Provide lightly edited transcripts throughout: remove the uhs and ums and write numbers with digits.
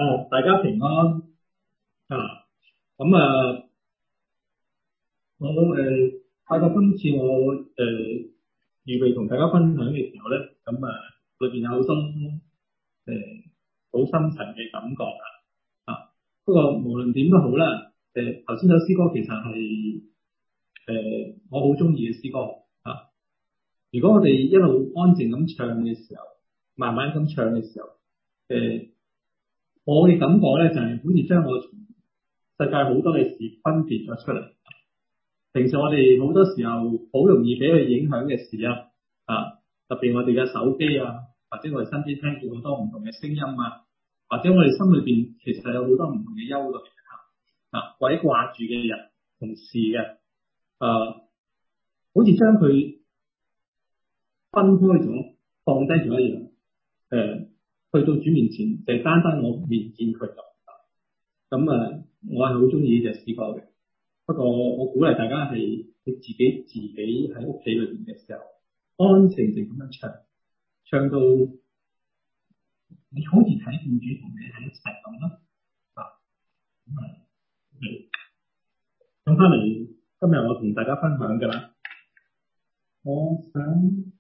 大家平安啊！咁我發覺今次我預備同大家分享嘅時候咧，裏邊有好多好深層嘅感覺啊！不過無論點都好啦，頭先首詩歌其實係我好中意嘅詩歌啊！如果我哋一路安靜咁唱嘅時候，慢慢咁唱嘅時候，我嘅感覺咧就係好似將我從世界好多嘅事分別咗出嚟。平時我哋好多時候好容易俾佢影響嘅事特別我哋嘅手機或者我哋身邊聽見好多唔同嘅聲音或者我哋心裏邊其實有好多唔同嘅憂慮或者掛住嘅人同事嘅好似將佢分開咗，放低咗一樣。去到主面前就係單單我面見佢咁我係好中意呢隻詩歌嘅。不過我鼓勵大家係你自己喺屋企裏邊嘅時候，安靜靜咁樣唱到你好似睇見主同你喺一齊咁咯。咁翻嚟今日我同大家分享㗎啦，我想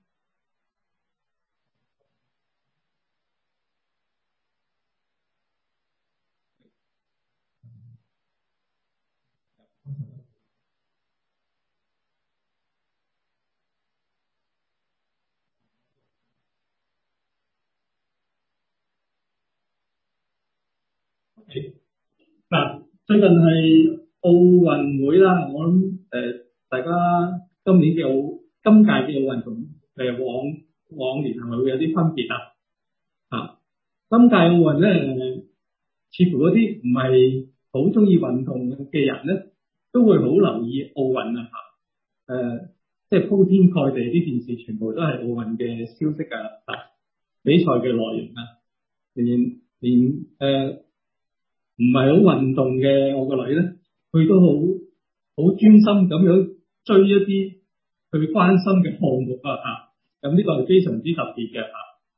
最近係奧運會啦，我諗大家今屆嘅奧運同往年係咪會有啲分別今屆奧運咧，似乎嗰啲唔係好中意運動嘅人咧，都會好留意奧運即係鋪天蓋地啲電視全部都係奧運嘅消息比賽嘅內容連唔係好運動嘅我個女咧，佢都好專心咁樣追一啲佢關心嘅項目咁呢個係非常之特別嘅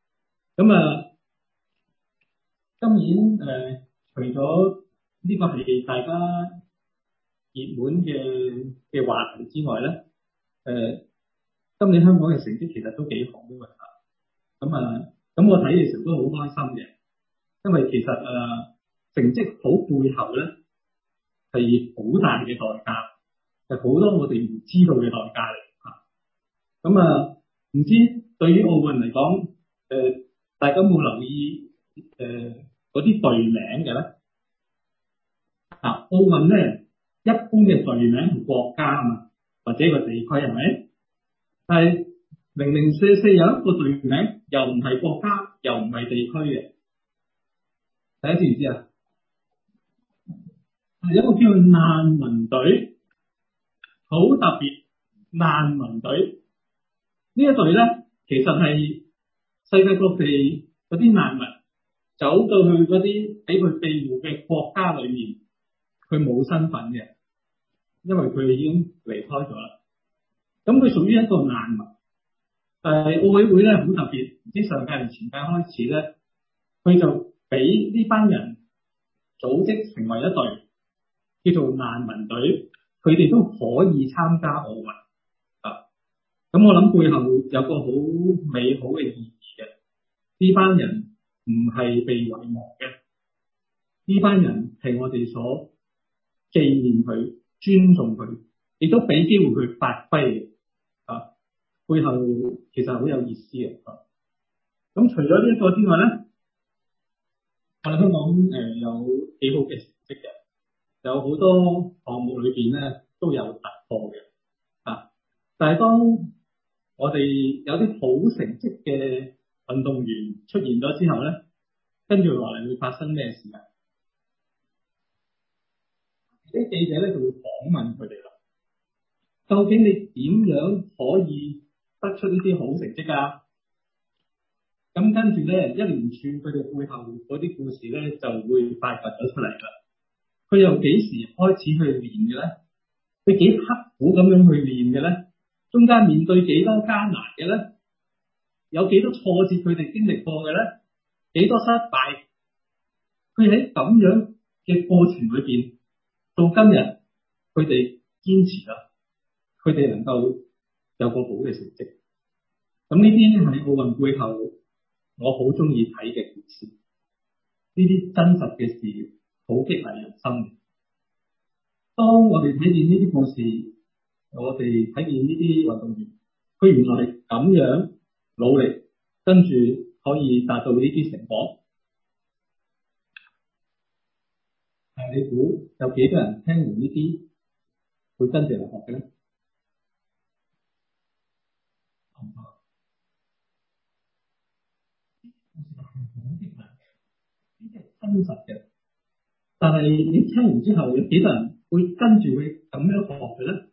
今年除咗呢個係大家熱門嘅話題之外咧，今年香港嘅成績其實都幾好嘅咁我睇嘅時候都好開心嘅，因為其實成績好背後咧係好大嘅代價，係好多我哋唔知道嘅代價嚟唔知對於奧運嚟講，大家有冇留意嗰啲隊名嘅咧？奧運咧一般嘅隊名係國家或者個地區係咪？但係零零舍舍有一個隊名又唔係國家又唔係地區嘅，大家知唔知啊？有一個叫難民隊，好特別。難民隊呢一隊咧，其實係世界各地嗰啲難民走到去嗰啲俾佢庇護嘅國家裏面，佢冇身份嘅，因為佢已經離開咗啦。咁佢屬於一個難民。但係奧委會咧好特別，唔知上屆定前屆開始咧，佢就俾呢班人組織成為一隊，叫做難民隊，佢哋都可以參加奧運咁我諗背後有個好美好嘅意義嘅，呢班人唔係被遺忘嘅，呢班人係我哋所紀念佢、尊重佢，亦都俾機會佢發揮嘅背後其實好有意思嘅咁除咗呢一個之外咧，我哋香港有幾好嘅成績嘅，有好多項目裏邊咧都有突破嘅但係當我哋有啲好成績嘅運動員出現咗之後咧，跟住落嚟會發生咩事啲記者咧就會訪問佢哋啦。究竟你點樣可以得出呢啲好成績咁跟住咧，一連串佢哋背後嗰啲故事咧就會發掘咗出嚟啦。佢又幾時開始去練嘅咧？佢幾刻苦咁樣去練嘅咧？中間面對幾多艱難嘅咧？有幾多挫折佢哋經歷過嘅咧？幾多失敗？ 佢喺咁樣嘅過程裏邊，到今日佢哋堅持啦，佢哋能夠有個好嘅成績。咁呢啲喺奧運背後，我好中意睇嘅故事，呢啲真實嘅事，好激勵人心。當我哋睇見呢啲故事，我哋睇見呢啲運動員，佢原來係咁樣努力，跟住可以達到呢啲成果。但係你估有幾多人聽完呢啲會跟住嚟學嘅咧？故事係好激勵，呢啲係真實嘅。但係你聽完之後，有幾多人會跟住佢咁樣學嘅咧？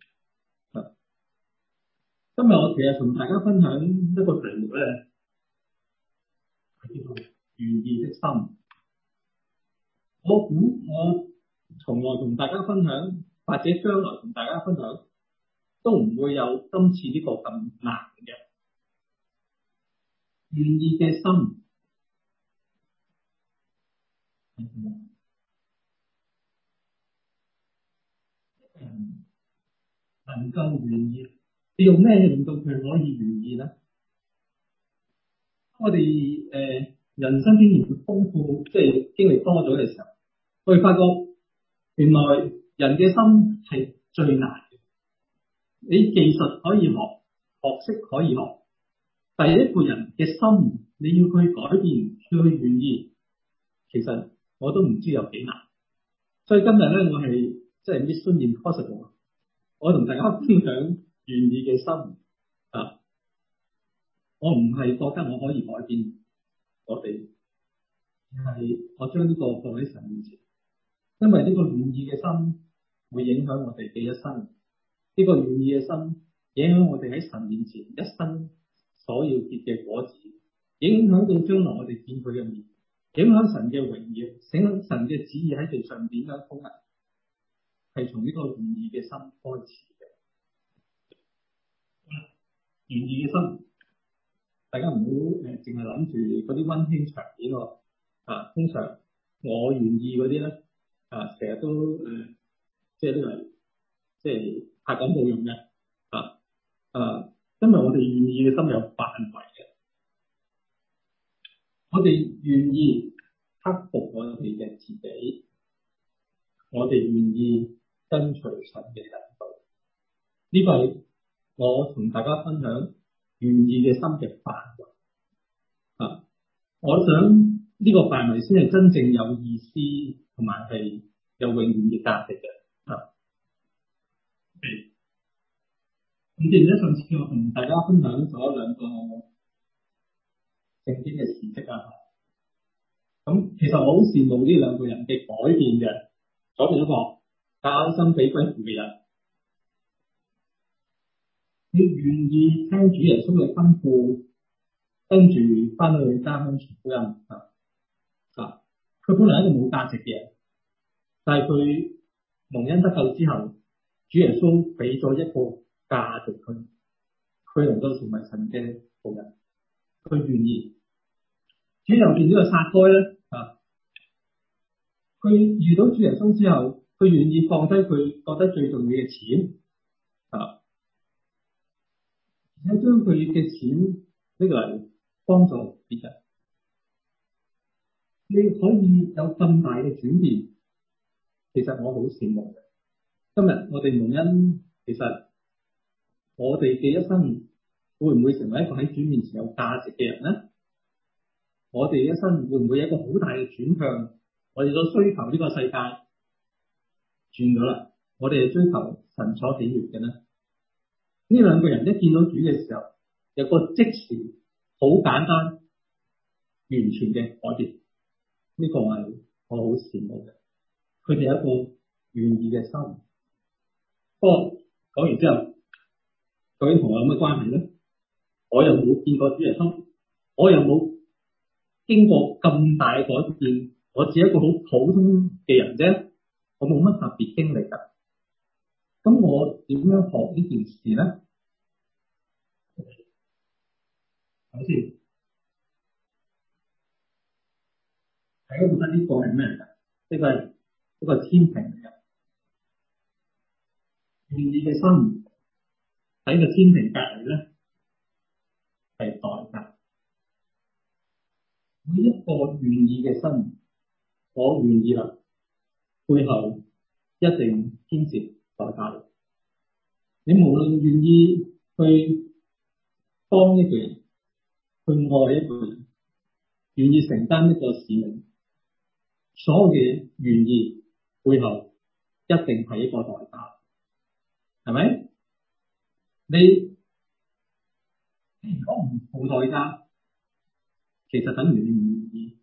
今日我其實同大家分享一個題目咧，係叫做願意的心。我估我從來同大家分享，或者將來同大家分享，都唔會有今次呢個咁難嘅願意嘅心。人能夠願意，你用咩令到佢可以願意咧？我哋人生經驗豐富，即係經歷多咗嘅時候，我哋發覺原來人嘅心係最難嘅。你技術可以學，學識可以學，第一個人嘅心你要去改變，要去願意，其實我都唔知有幾難。所以今日咧，我係即係 Mission Impossible， 我同大家分享願意嘅心啊！我唔係覺得我可以改變我哋，而係我將呢個放喺神面前，因為呢個願意嘅心會影響我哋嘅一生，呢個願意嘅心影響我哋喺神面前一生所要結嘅果子，影響到將來我哋見佢嘅面，影響神嘅榮耀，影響神嘅旨意喺地上點樣通行，係從呢個願意嘅心開始嘅。願意嘅心，大家唔好淨係諗住嗰啲溫馨場面喎。通常我願意嗰啲咧，成日都即係都係即係拍緊冇用嘅。因為我哋願意嘅心有範圍嘅，我哋願意克服我哋嘅自己，我哋願意跟隨神嘅引導。呢個係我同大家分享願意嘅心嘅範圍。我想呢個範圍先係真正有意思，同埋係有永遠嘅價值嘅。咁記唔記得上次我同大家分享咗兩個聖經嘅事蹟啊？咁其實我好羨慕呢兩個人嘅改變嘅。左邊一個甘心俾歸附嘅人，佢願意聽主耶穌嘅吩咐，跟住翻去家鄉傳福音。佢本來係一個冇價值嘅人，但係佢蒙恩得救之後，主耶穌俾咗一個價值佢，佢能夠成為神嘅僕人，佢願意。主右邊呢個撒該咧，佢遇到主耶穌之後，佢願意放低佢覺得最重要嘅錢，而且將佢嘅錢拎嚟幫助別人。你可以有咁大嘅轉變，其實我好羨慕嘅。今日我哋蒙恩，其實我哋嘅一生會唔會成為一個喺主面前有價值嘅人咧？我哋一生會唔會有一個好大嘅轉向？我哋所追求呢個世界轉咗啦，我哋係追求神所喜悅嘅咧。呢兩個人一見到主嘅時候，有個即時好簡單完全嘅改變，呢個係我好羨慕嘅。佢哋有一個願意嘅心。不過講完之後，究竟同我有咩關係咧？我又冇見過主耶穌，我又冇經過咁大嘅改變，我只係一個好普通嘅人啫，我冇乜特別經歷㗎。咁我點樣學呢件事咧？首先大家覺得呢個係咩嚟㗎？呢個係一個天平嚟嘅，願意嘅心喺個天平隔離咧係代價。每一個願意嘅心，我願意啦，背後一定牽涉代價。你無論願意去幫一個人，去愛一個人，願意承擔一個使命，所有嘅願意背後一定係一個代價，係咪？你如果唔付代價，其實等於你唔願意。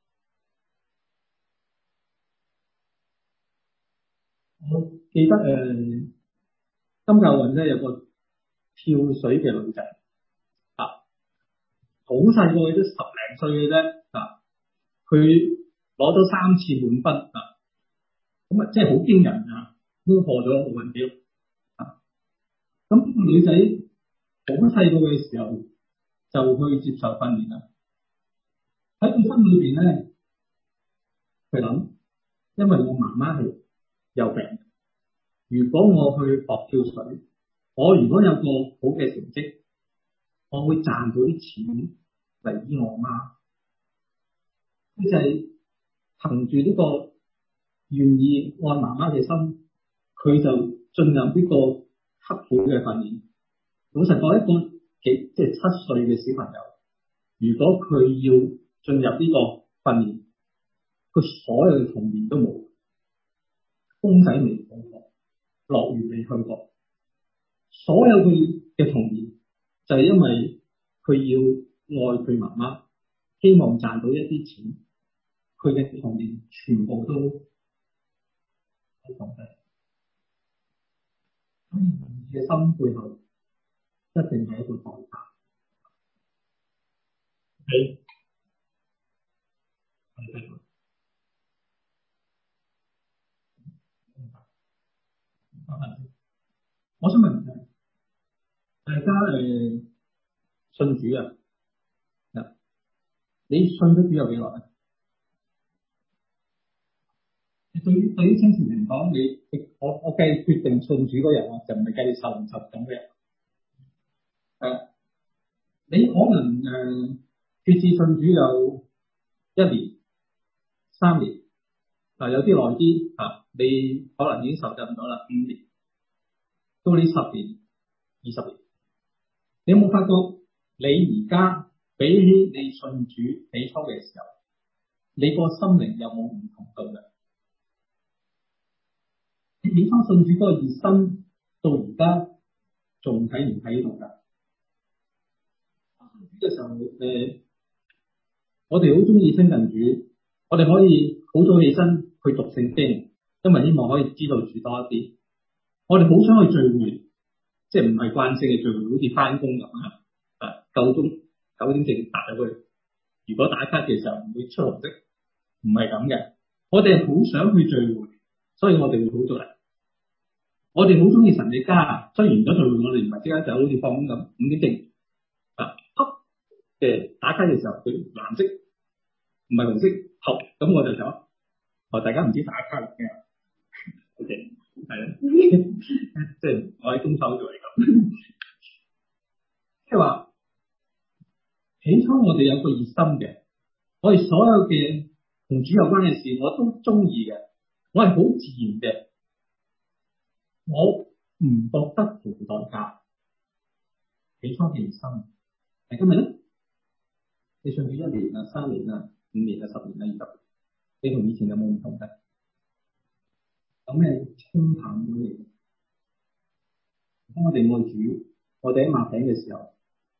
我記得金教運咧有個跳水嘅女仔啊，好細個嘅，都10零歲嘅啫啊，佢攞咗3次滿分啊，咁啊即係好驚人啊，都破咗奧運紀錄啊。咁呢個女仔好細個嘅時候就去接受訓練啦，喺佢心裏邊咧，佢諗，因為我媽媽係有病，如果我去學跳水，我如果有個好嘅成績，我會賺到啲錢嚟醫我媽。佢就係憑住呢個願意愛媽媽嘅心，佢就進入呢個刻苦嘅訓練。老實講，一個即係7歲嘅小朋友，如果佢要進入呢個訓練，佢所有嘅童年都冇，公仔未碰過，樂園未去過，所有佢嘅童年就係因為佢要愛佢媽媽，希望賺到一啲錢，佢嘅童年全部都放低。所以願意嘅心背後一定係一個代價。係係我想問大家信主啊？你信咗主有幾耐啊？對於青少年嚟講，我計決定信主嗰日啊，就唔係計你受唔受咁嘅。你可能決志信主有1年、3年，有啲耐啲啊，你可能已經受浸咗啦5年，到你10年、20年，你有冇發覺你而家比起你信主起初嘅時候，你個心靈有冇唔同到嘅？你起初信主嗰個熱心，到而家仲睇唔睇到㗎？呢個時候我哋好中意親近主，我哋可以好早起身去讀聖經，因為希望可以知道主多一啲。我哋好想去聚會，即係唔係慣性嘅聚會，好似翻工咁啊，夠鐘9點正踏入去。如果打卡嘅時候唔會出紅色，唔係咁嘅。我哋好想去聚會，所以我哋會好早嚟。我哋好中意神嘅家，雖然咗聚會，我哋唔係即刻走，好似放工咁5點正啊，嘅打卡嘅時候，佢藍色唔係紅色，好，咁我就走。大家唔知打卡嚟嘅，OK，係啊，即係我喺中手做嚟咁，即係話起初我哋有個熱心嘅，我哋所有嘅同主有關嘅事，我都中意嘅，我係好自然嘅，我唔覺得付代價。起初嘅熱心，係今日咧，你信主1年啊、3年啊、5年啊、10年啊、20年，你同以前有冇唔同嘅？有咩清淡咗你？當我哋愛主，我哋喺擘餅嘅時候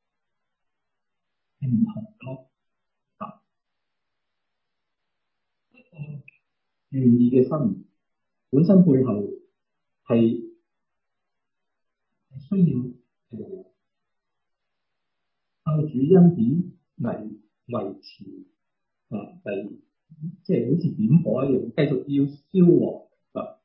係唔同咯。啊，願意嘅心本身背後係需要靠主恩典嚟維持啊，即係好似點火一樣，繼續要燒旺啊。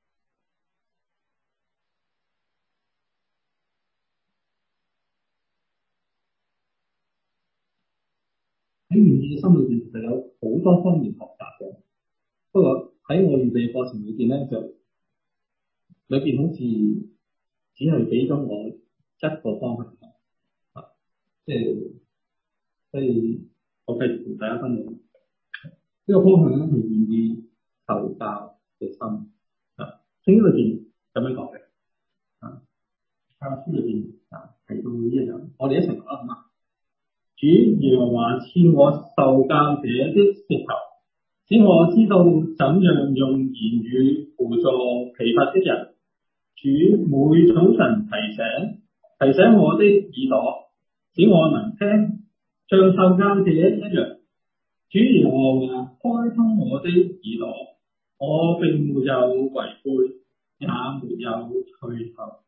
喺願意嘅心裏邊其實有好多方面學習嘅。不過喺我預備嘅過程裏邊咧，就裏邊好似只係俾咗我一個方向啊，即係所以我繼續同大家分享呢個方向咧，係願意受教嘅心啊。聖經裏邊咁樣講嘅啊，教書裏邊啊提到呢一樣，我哋一齊講啦，好嘛？主耶和華賜我受教者的舌頭，使我知道怎樣用言語輔助疲乏的人。主每早晨提醒我的耳朵，使我能聽，像受教者一樣。主耶和華開通我的耳朵，我並沒有違背，也沒有退後。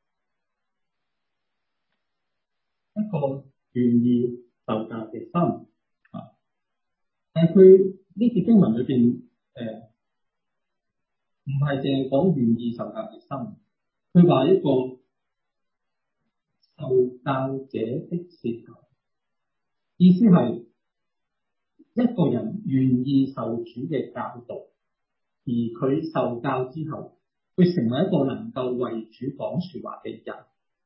一個願意受教嘅心啊，但係佢呢節經文裏邊唔係淨係講願意受教嘅心，佢話一個受教者的舌頭，意思係一個人願意受主嘅教導，而佢受教之後，佢成為一個能夠為主講說話嘅人。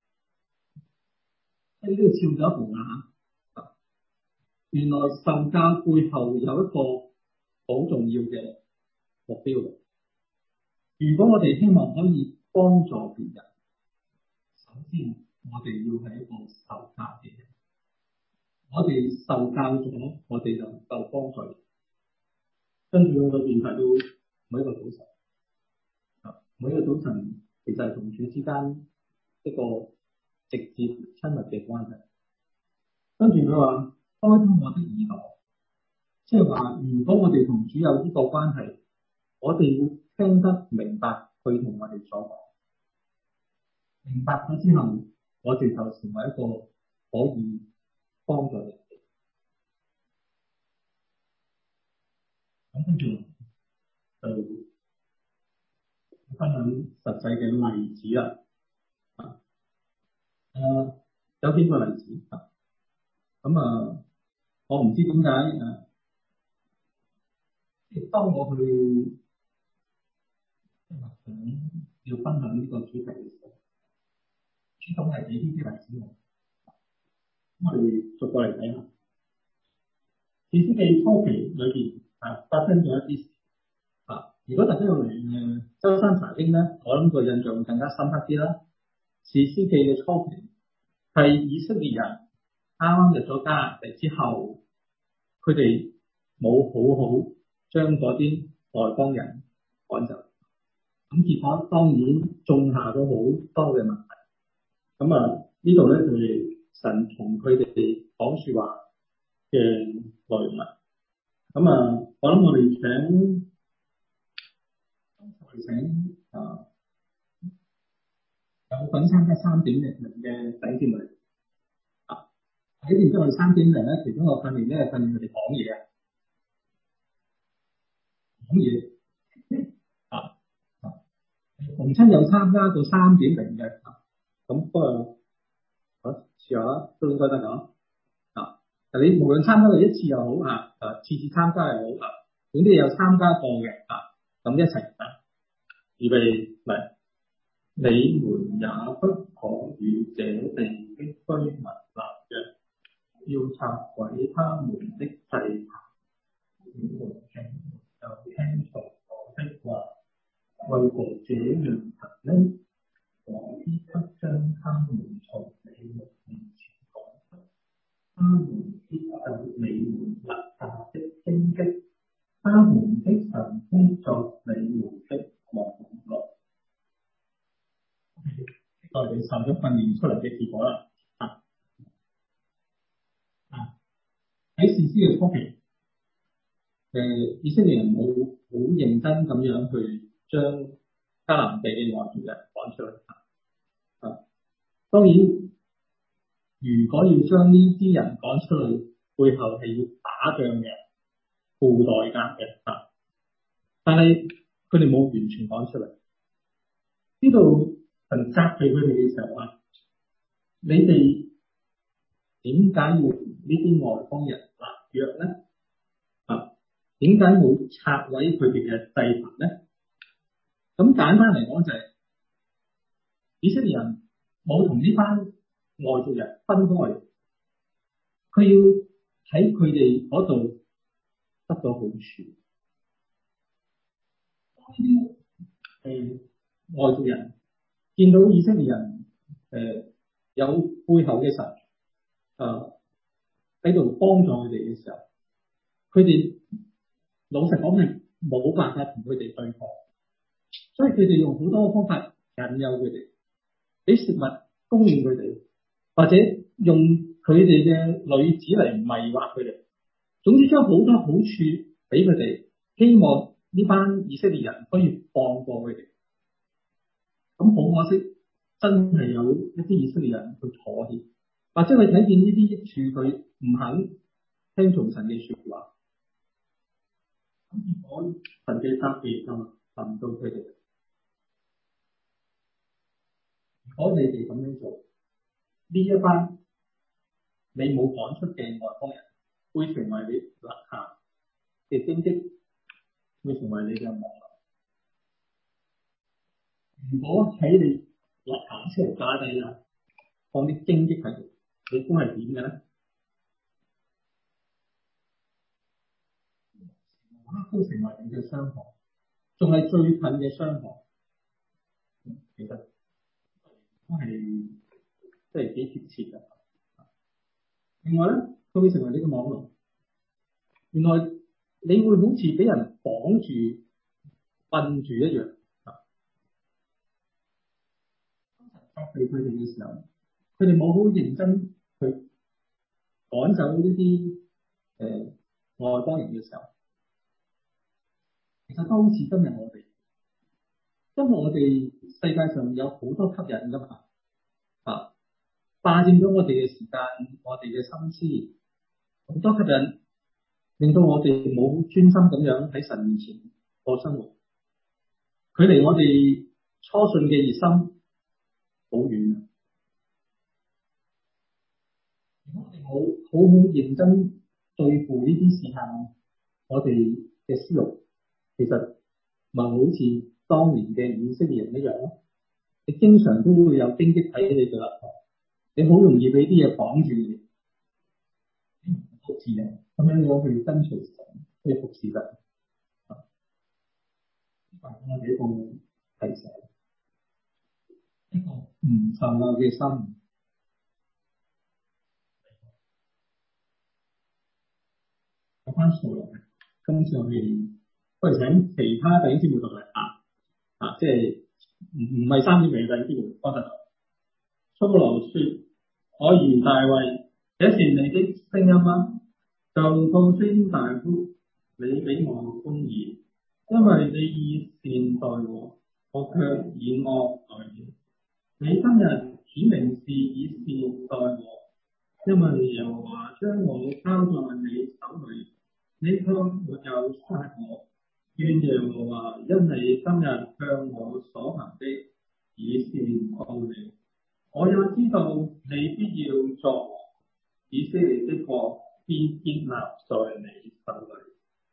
喺呢度跳咗一步啦嚇，原來受教背後有一個好重要嘅目標。如果我哋希望可以幫助別人，首先我哋要係一個受教嘅人。我哋受教咗，我哋就能夠幫助人。跟住我裏邊提到每一個早晨，每一個早晨其實係同主之間一個直接親密嘅關係。跟住佢話開通我的耳朵，即係話如果我哋同主有呢個關係，我哋要聽得明白佢同我哋所講，明白咗之後，我哋就成為一個可以幫助人哋。咁跟住就分享實際嘅例子啦。有幾個例子啊。我唔知點解當我去想要分享呢個主題嘅時候，主動係俾呢啲例子我。咁我哋逐個嚟睇下。士師記初期裏邊發生咗一啲事啊。如果大家有嚟舟山查經咧，我諗個印象更加深刻啲啦。士師記嘅初期係以色列人啱啱入咗迦南地之後，佢哋冇好好將嗰啲外邦人趕走，咁結果當然種下咗好多嘅問題。呢度咧就係神同佢哋講說話嘅內容啦。我諗我哋請有份參加3.0嘅弟兄姊妹啊，喺然之後3.0咧，其中個訓練咧係訓練佢哋講嘢啊，逢親有參加到3.0嘅咁不過試下都應該得㗎啊。你無論參加到一次又好次次參加又好總之有參加過嘅咁一齊預備嚟。你們也不可與這地的居民立約，要拆毀他們的祭壇。你們竟沒有聽從我的話，為何這樣行呢？我必不將他們從你們面前趕出，他們必受你們立下的荊棘，他們的神必作你們的網羅。我哋受咗訓練出嚟嘅結果啦。喺士師嘅初期，以色列人冇好認真咁樣去將迦南地嘅外族人趕出去。當然，如果要將呢啲人趕出去，背後係要打仗嘅，付代價嘅。但係佢哋冇完全趕出嚟。呢度神責備佢哋嘅時候你哋點解要同呢啲外邦人立約咧？ 點解冇拆毀佢哋嘅祭壇咧？咁簡單嚟講就係、以色列人冇同呢班外族人分開，佢要喺佢哋嗰度得到好處。呢啲外族人見到以色列人有背後嘅神喺度幫助佢哋嘅時候，佢哋老實講係冇辦法同佢哋對抗，所以佢哋用好多方法引誘佢哋，俾食物供應佢哋，或者用佢哋嘅女子嚟迷惑佢哋，總之將好多好處俾佢哋，希望呢班以色列人可以放過佢哋。咁好可惜，真係有一啲以色列人去妥協，或者佢睇見呢啲益處，佢唔肯聽從神嘅說話。咁結果神嘅責備就臨到佢哋。如果你哋咁樣做，呢一班你冇趕出嘅外邦人，會成為你立下嘅荊棘，會成為你嘅網羅。如果喺你立下出嚟架底啦，放啲荊棘喺度，你估係點嘅咧？都成為你嘅傷害，仲係最近嘅傷害。其實都係即係幾貼切嘅。另外咧，佢會成為你嘅網羅。原來你會好似俾人綁住、困住一樣。當責備佢哋嘅時候，佢哋冇好認真去趕走呢啲外邦人嘅時候，其實都好似今日我哋，因為我哋世界上有好多吸引噶嘛，霸佔咗我哋嘅時間，我哋嘅心思，好多吸引，令到我哋冇專心咁樣喺神面前過生活，距離我哋初信嘅熱心好遠。如果我哋冇好好認真對付呢啲事項，我哋嘅思路其實咪好似當年嘅以色列人一樣咯。你經常都會有荊棘喺你嘅肋旁，你好容易俾啲嘢綁住你，服侍你，咁樣我去跟隨神，去服侍神。我哋一個提醒，一個唔受愛嘅心。有翻數落嚟，跟住我哋不如請其他弟兄姊妹讀嚟即係唔係3點零弟兄姊妹，幫得。掃羅說：我言大衛，這是你的聲音嗎？就高聲大呼，你比我公義，因為你以善待我，我卻以惡待你。你今日顯明是以善待我，因為耶和華將我交在你手裏，你卻沒有殺我。願耶和華因你今日向我所行的以善報你。我也知道你必要作王，以色列的國必建立在你手裏。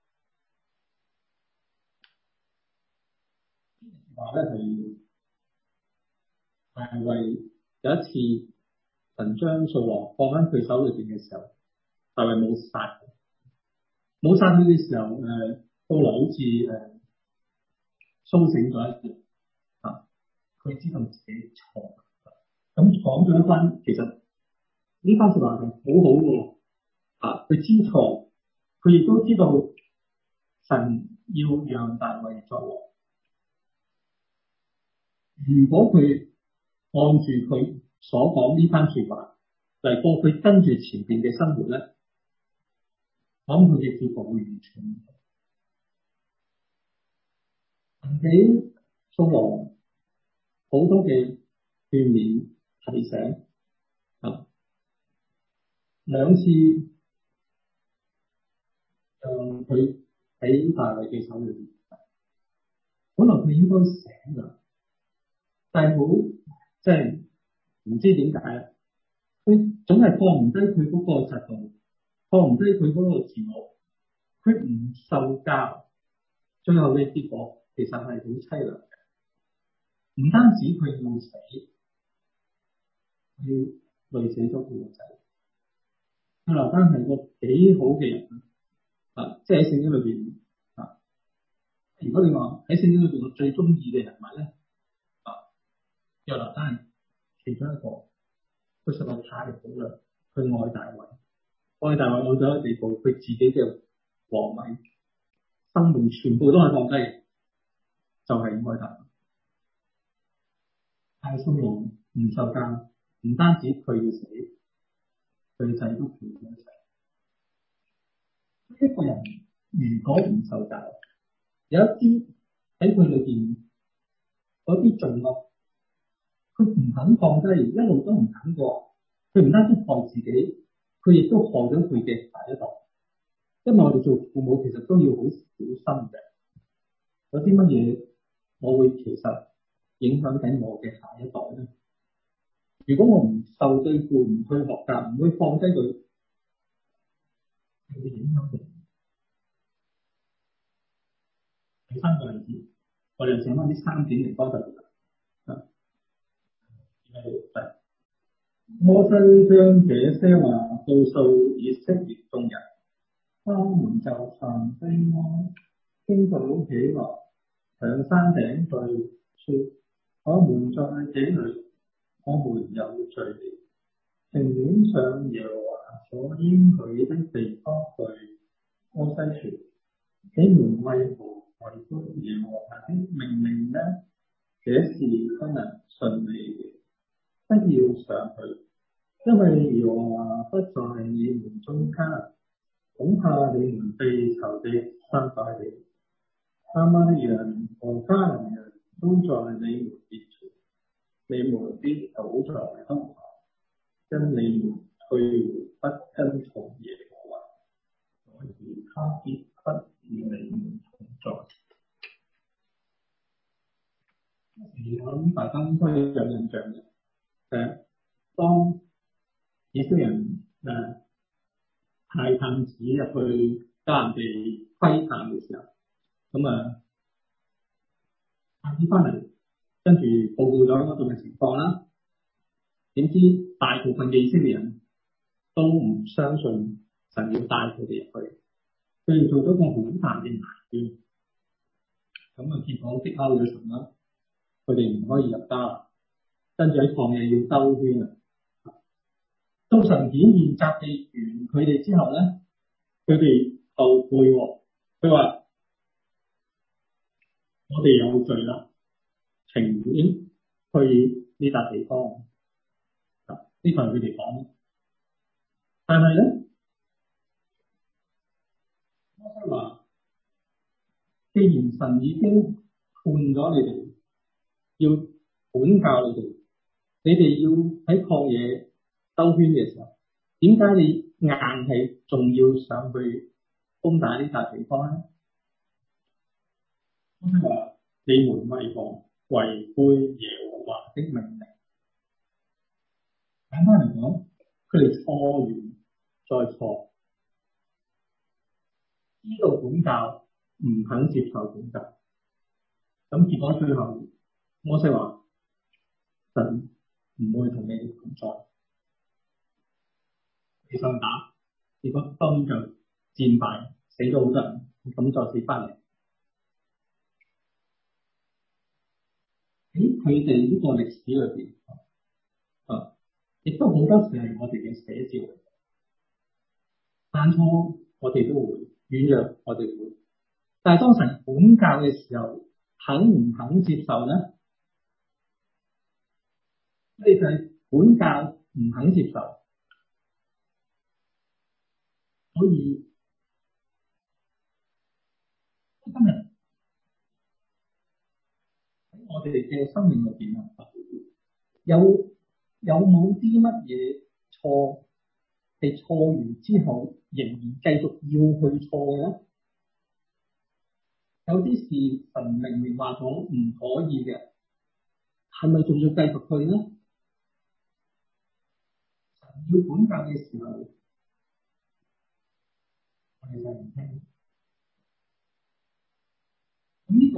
話咧係大衛有一次神將掃羅放喺佢手裏邊嘅時候，大衛冇殺佢嘅時候，掃羅好似蘇醒咗一啲佢知道自己錯，咁講咗一番，其實呢番說話係好好嘅。佢知錯，佢亦都知道神要讓大衛作王。如果佢按住佢所講呢番說話嚟過佢跟住前邊嘅生活咧，講佢嘅結果會完全唔同。神俾掃羅好多嘅勸勉提醒兩次讓佢喺大衛嘅手裏邊，可能佢應該醒噶，但係好即係唔知點解啊！佢總係放唔低佢嗰個嫉妒，放唔低佢嗰個自我， 佢唔受教，最後嘅結果其實係好凄涼嘅。唔單止佢要死，要累死咗佢個仔。亞拿單係個幾好嘅人啊！即係喺聖經裏邊啊，如果你話喺聖經裏邊我最中意嘅人物咧啊，亞拿單係其中一個，佢實在太好啦！佢愛大衛，愛大衛愛到一個地步，佢自己嘅皇位、生命全部都係放低，就係愛大衛。但係掃羅唔受教，唔單止佢要死，佢仔都陪佢一齊。一個人如果唔受教，有一啲喺佢裏邊嗰啲罪惡，佢唔肯放低，一路都唔肯過。佢唔單止害自己，佢亦都害咗佢嘅下一代。因為我哋做父母其實都要好小心嘅，有啲乜嘢我會其實影響緊我嘅下一代咧。如果我唔受對付，唔去學習，唔會放低佢，係會影響嘅。第三個例子，我哋請翻啲3點嚟幫助佢。摩西將這些話告訴以色列眾人，他們就站低安，傾倒起來，上山頂去說：我們在這裏，我們有罪了，情願上耶和華所應許的地方去。摩西說：你們為何違背耶和華的命令呢？這事不能順利的，不要上去，因為耶和華不在你們中間，恐怕你們被仇敵殺敗了。亞瑪力人和迦南人都在你們面前，你們必倒在刀下，因你們退回不跟從耶和華，所以他必不與你們同在。我諗大家應該有印象嘅，當以色列人派探子入去迦南地窺探嘅時候，咁探子翻嚟，跟住報告咗嗰度嘅情況啦。點知大部分嘅以色列人都唔相信神要帶佢哋入去，佢哋做咗個好大嘅埋怨，結果激嬲咗神啦，佢哋唔可以入迦，跟住喺曠野要兜圈啊。到神顯現責備完佢哋之後咧，佢哋後悔喎，佢話我哋有罪啦，情願去呢笪地方。呢個係佢哋講，但係咧，摩西話：既然神已經判咗你哋，要管教你哋，你哋要喺曠野兜圈嘅時候，點解你硬係仲要上去攻打呢笪地方咧？摩西話：你們為何違背耶和華的命令？簡單嚟講，佢哋錯完再錯，知道管教，唔肯接受管教，咁結果最後摩西話：神唔會同你哋同在，你想打，結果當然就戰敗，死咗好多人，咁再跌翻嚟。喺佢哋呢個歷史裏邊，亦都好多時係我哋嘅寫照。犯錯我哋都會，軟弱我哋會，但係當神管教嘅時候，肯唔肯接受咧？呢就係管教唔肯接受，所以今日喺我哋嘅生命裏邊有冇啲乜嘢錯係錯完之後仍然繼續要去錯嘅咧？有啲事神明明話咗唔可以嘅，係咪仲要繼續去咧？神要管教嘅時候，我哋就唔聽。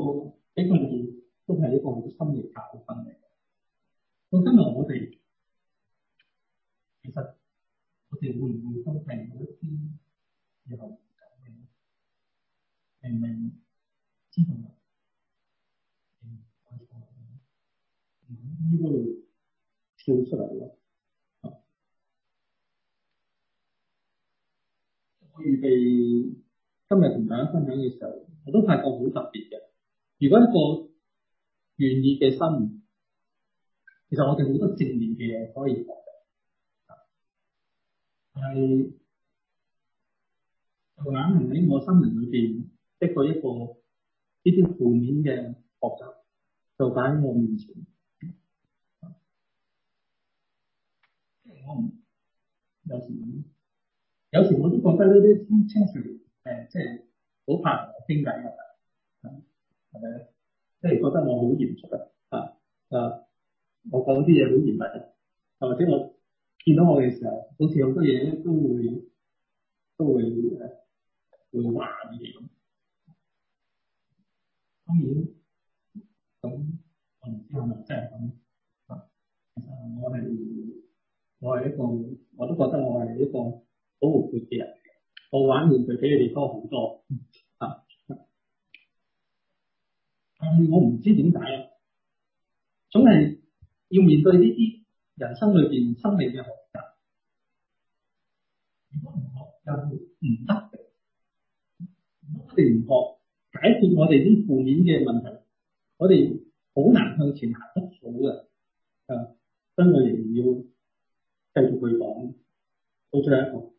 個俾佢哋都係一個好深嘅教訓嚟。到今日我哋其實我哋會唔會都係有一啲以後明明知道呢個跳出嚟咯。我預備今日同大家分享嘅時候，我都發覺好特別嘅。如果一個願意嘅心，其實我哋好多正面嘅嘢可以學嘅，但係就硬係喺我心靈裏邊的確一個呢啲負面嘅學習，就擺喺我面前。我唔有時我都覺得呢啲青少年即係好怕同我傾偈㗎，係咪咧？即係覺得我好嚴肅我講啲嘢好嚴厲，或者我見到我嘅時候，好似好多嘢咧都會會話你哋咁。當然咁，我唔知係咪真係咁。其實我係一個，我都覺得我係一個好活潑嘅人。我玩玩具比你哋多好多但係我唔知點解總係要面對呢啲人生裏邊生命嘅學習。如果唔學又唔得嘅，如果我哋唔學解決我哋啲負面嘅問題，我哋好難向前行得好嘅。所以我哋要繼續去講，到最後一個。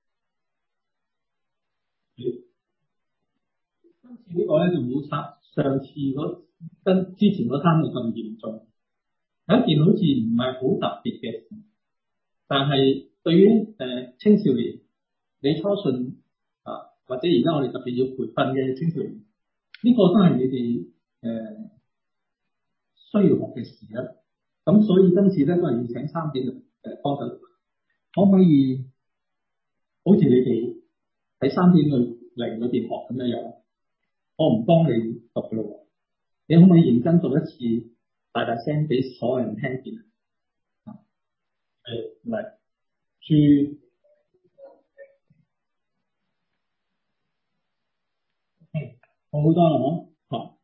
今次呢個咧就冇上次跟之前嗰3個咁嚴重，有一件好似唔係好特別嘅事，但係對於青少年，你初信或者而家我哋特別要培訓嘅青少年，呢個都係你哋需要學嘅事啦。咁所以今次咧都係要請3點幫手，可唔可以好似你哋喺3點零裏邊學咁樣樣？我唔幫你讀噶咯，你可唔可以認真讀一次，大大聲俾所有人聽見？嚟，注，好多啦嗬。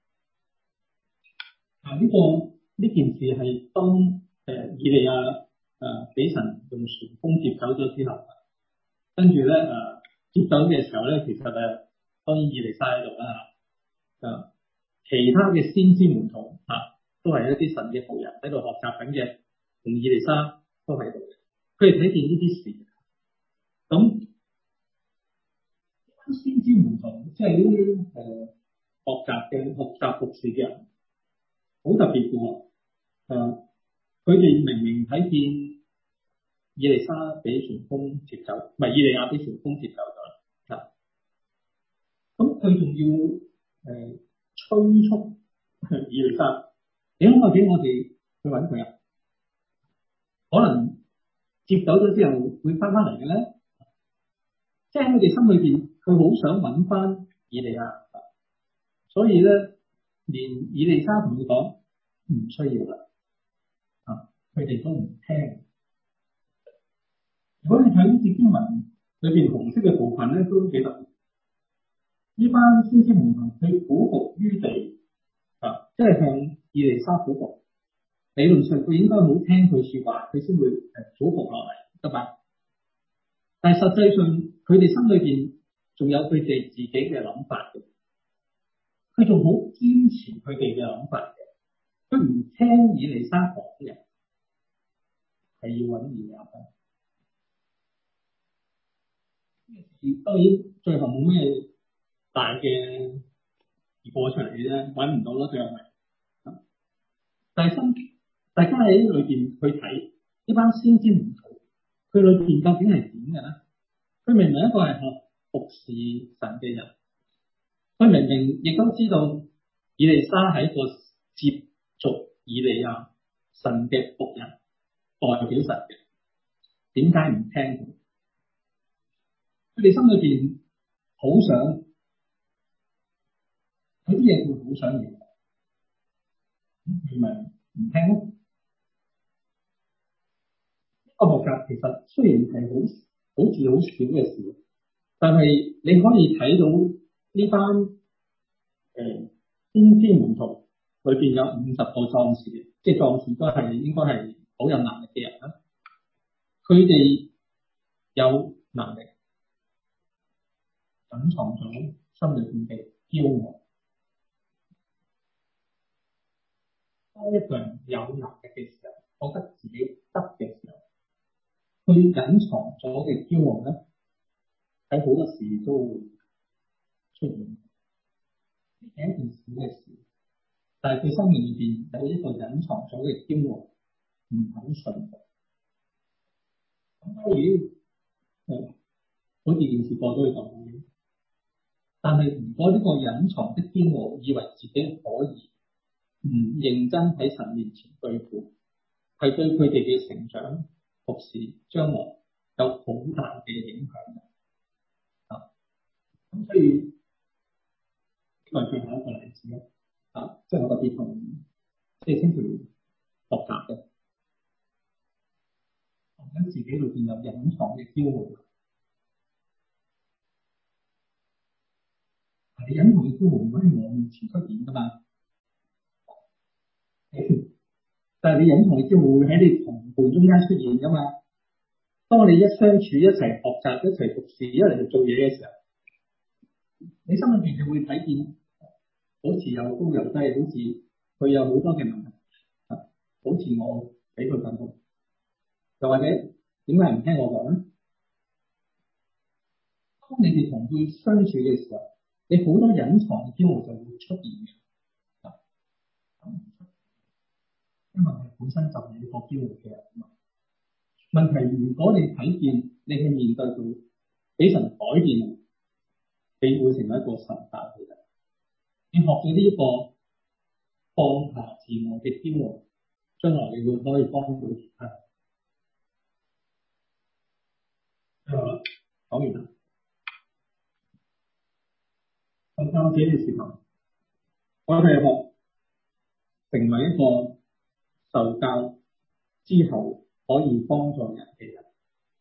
呢件事係當以利亞俾神用旋風接走咗之後，跟住咧接走嘅時候咧，其實當然以利沙喺度啦其他嘅先知門徒都係一啲神嘅僕人喺度學習緊嘅，同以利沙都喺度嘅。佢哋睇見呢啲事，咁先知門徒即係呢啲學習服侍嘅人，好特別嘅喎。佢哋明明睇見以利沙俾旋風接走，唔係以利亞俾旋風接走咗啦。咁佢仲要催促以利沙，你可唔可以俾我哋去揾佢啊？可能接走咗之後會翻嚟嘅咧，即係喺佢哋心裏邊，佢好想揾翻以利亞，所以咧連以利沙同佢講唔需要啦，佢哋都唔聽。如果你睇呢節經文裏邊紅色嘅部分咧，都幾特別。呢班先知門徒佢俯伏於地即係向以利沙俯伏。理論上佢應該好聽佢說話，佢先會俯伏落嚟，得吧？但係實際上佢哋心裏邊仲有佢哋自己嘅諗法嘅，佢仲好堅持佢哋嘅諗法嘅，佢唔聽以利沙講嘅，係要揾以利亞。當然最後冇咩大嘅結果出嚟嘅啫，揾唔到咯，最後係。但係大家喺裏邊去睇呢班先知門徒，佢裏邊究竟係點嘅咧？佢明明一個係學服侍神嘅人，佢明明亦都知道以利沙係一個接續以利亞神嘅僕人，代表神嘅，點解唔聽佢？佢哋心裏邊好想，有啲嘢佢好想要， 佢咪唔聽咯。個學習其實雖然係好似好少嘅事，但係你可以睇到呢班先知門徒裏邊有50個壯士，即係壯士都係應該係好有能力嘅人啦。佢哋有能力隱藏咗心裏邊嘅驕傲。當一個人有能力嘅時候，覺得自己得嘅時候，佢隱藏咗嘅驕傲咧，喺好多時都會出現。呢係一件小嘅事，但係佢生命裏邊有一個隱藏咗嘅驕傲，唔肯順服。咁當然，好似電視播都會講，但係如果呢個隱藏的驕傲以為自己可以唔認真喺神面前對付，係對佢哋嘅成長、服侍、將來有好大嘅影響嘅。咁所以呢個係最後一個例子咯。即係我哋同即係清朝學習嘅，講緊自己裏邊有隱藏嘅驕傲。你隱藏嘅驕傲唔喺我面前出現噶嘛？但係你隱藏嘅驕傲會喺你同伴中間出現噶嘛？當你一相處、一齊學習、一齊服侍、一齊做嘢嘅時候，你心裏邊就會睇見，好似有高有低，好似佢有好多嘅問題，好似我俾佢更好，又或者點解唔聽我講咧？當你哋同佢相處嘅時候，你好多隱藏嘅驕傲就會出現嘅。因為我本身就係一個驕傲嘅人嘛。問題如果你睇見，你去面對佢，俾神改變，你會成為一個神化嘅人。你學咗呢一個放下自我嘅驕傲，將來你會可以幫到其他人。講完啦。咁教者嘅時候，我哋學成為一個受教之後可以幫助人嘅人。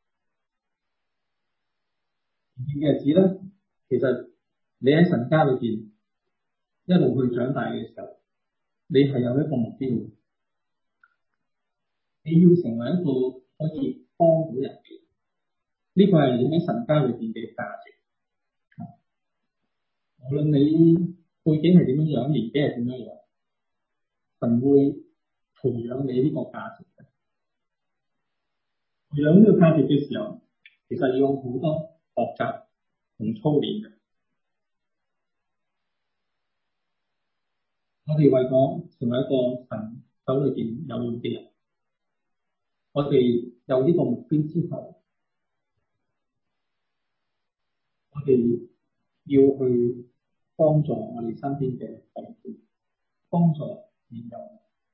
嘅日子咧，其實你喺神家裏邊一路去長大嘅時候，你係有一個目標，你要成為一個可以幫到人嘅人。呢個係你喺神家裏邊嘅價值。無論你背景係點樣樣，年紀係點樣樣，神會培養你呢個價值嘅。培養呢個價值嘅時候，其實要用好多學習同操練嘅。我哋為咗成為一個神手裏邊有用嘅人，我哋有呢個目標之後，我哋要去幫助我哋身邊嘅弟兄，幫助年幼。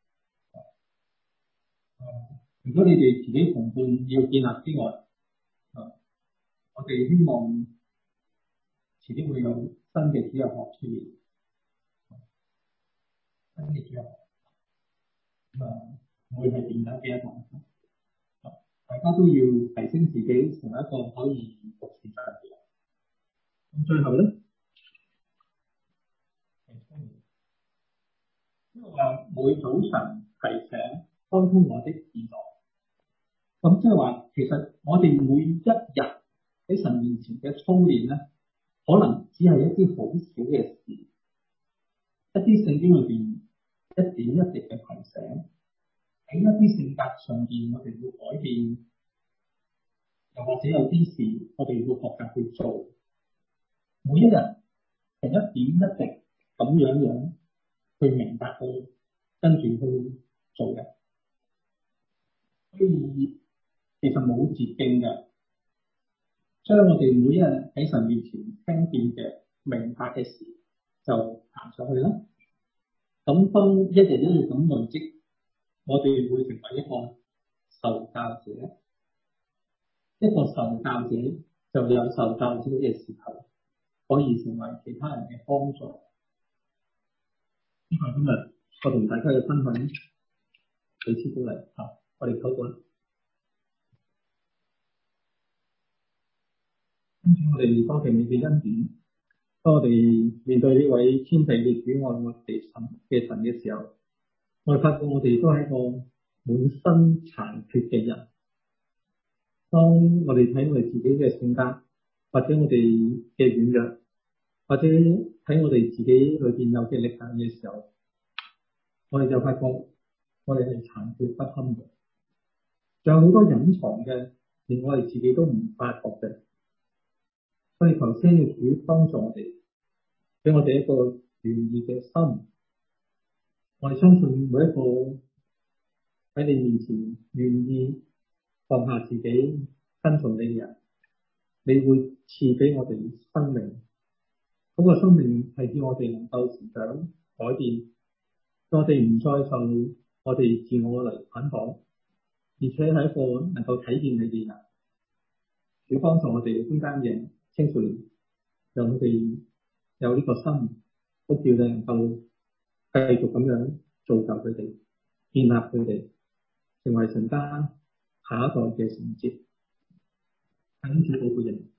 如果你哋自己同伴要建立之外，我哋希望遲啲會有新嘅主日學出現，新嘅主日學會係點樣嘅一堂？大家都要提升自己，成為一個可以服侍嘅人。咁最後咧，因為話每早晨提醒開通我的耳朵，咁即係話，其實我哋每一日喺神面前嘅操練咧，可能只係一啲好少嘅事，一啲聖經裏邊一點一滴嘅提醒，喺一啲性格上邊我哋要改變，又或者有啲事我哋要學習去做，每一日係一點一滴咁樣去明白佢，跟住去做嘅。所以其實冇捷徑嘅，將我哋每一日喺神面前聽見嘅明白嘅事就行上去啦。咁當一日一日咁累積，我哋會成為一個受教者。一個受教者就有受教者嘅時候，可以成為其他人嘅幫助。呢個今日我同大家嘅分享，彼此鼓勵嚇。我哋禱告，跟住我哋多謝你嘅恩典。當我哋面對呢位天地嘅主愛我哋神嘅時候，我哋發覺我哋都係一個滿身殘缺嘅人。當我哋睇我哋自己嘅性格，或者我哋嘅軟弱，或者睇我哋自己裏邊有嘅力量嘅時候，我哋就發覺我哋係殘缺不堪嘅，仲有好多隱藏嘅，連我哋自己都唔發覺嘅。所以求先嘅主幫助我哋，俾我哋一個願意嘅心。我哋相信每一個喺你面前願意放下自己跟隨你嘅人，你會賜俾我哋生命。嗰個生命係叫我哋能夠成長改變，我哋唔再受我哋自我嚟捆綁，而且係一個能夠體驗你嘅人。主幫助我哋中間嘅青少年，讓佢哋有呢個心，都叫你能夠繼續咁樣造就佢哋，建立佢哋，成為神家下一代嘅承接。感謝主保護人。